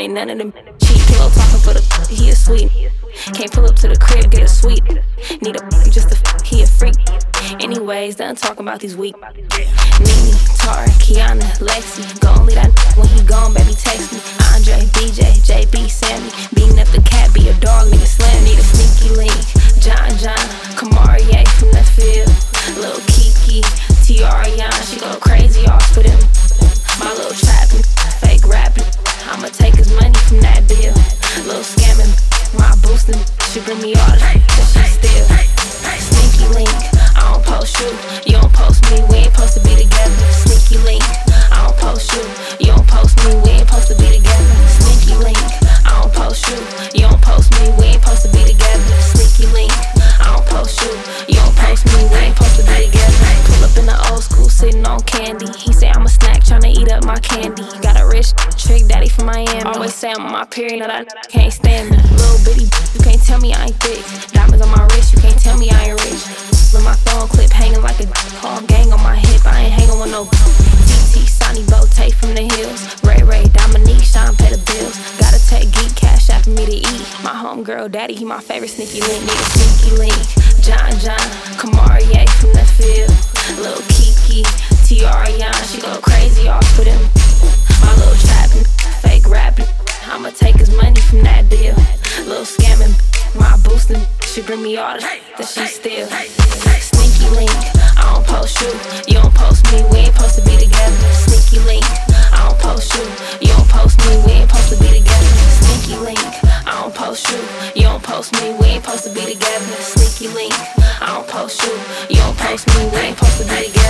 ain't none of them cheap. Pillow talking for the he a sweet. Can't pull up to the crib, get a sweet. Need a just a he a freak. Anyways, done talking about these weak. Nene, Tara, Kiana, Lexi. Gon' leave that when he gone, baby, text me. Andre, BJ, JB, Sammy. Beating up the cat, be a dog, nigga slam. Need a sneaky link. John, Kamarie from the field. Lil Kiki, Tiara, she go crazy off for them. My little trapping, fake rapping. I'ma take his money from that bill. Little scamming, my boosting. She bring me all that she still. Sneaky link, I don't post you. You don't post me, we ain't supposed to be together. Sneaky link, I don't post you. You don't post me, we ain't supposed to be together. Sneaky link, I don't post you. You don't post me, we ain't supposed to be together. Sneaky link, I don't post you. You don't post me, we ain't supposed to be together. Pull up in the old school, sitting on candy. He say I'm a snack, tryna eat up my candy. Got a rich trick daddy from Miami. Always say I'm on my period, no that can't stand me. Little bitty, you can't tell me I ain't thick. Diamonds on my wrist, you can't tell me I ain't rich. With my phone clip hanging like a whole gang on my hip. I ain't hanging with no TT, Sonny Bote from the hills. Ray, Dominique, Sean pay the bills. Gotta take geek cash out for me to eat. My homegirl daddy, he my favorite sneaky link. Need a sneaky link. John, Kamarie from the field. Lil Kiki, Tiara, she go crazy off for them. My little trapping, fake rapping. I'ma take his money from that deal. Little scamming, my boosting. She bring me all that she steal. Sneaky link, I don't post you. You don't post me, we ain't supposed to be together. Sneaky link, I don't post you. You don't post me, we ain't supposed to be together. Sneaky link, I don't post you. You don't post me, we ain't supposed to be together. Sneaky link, I don't post you. You don't post me, we ain't supposed to be together.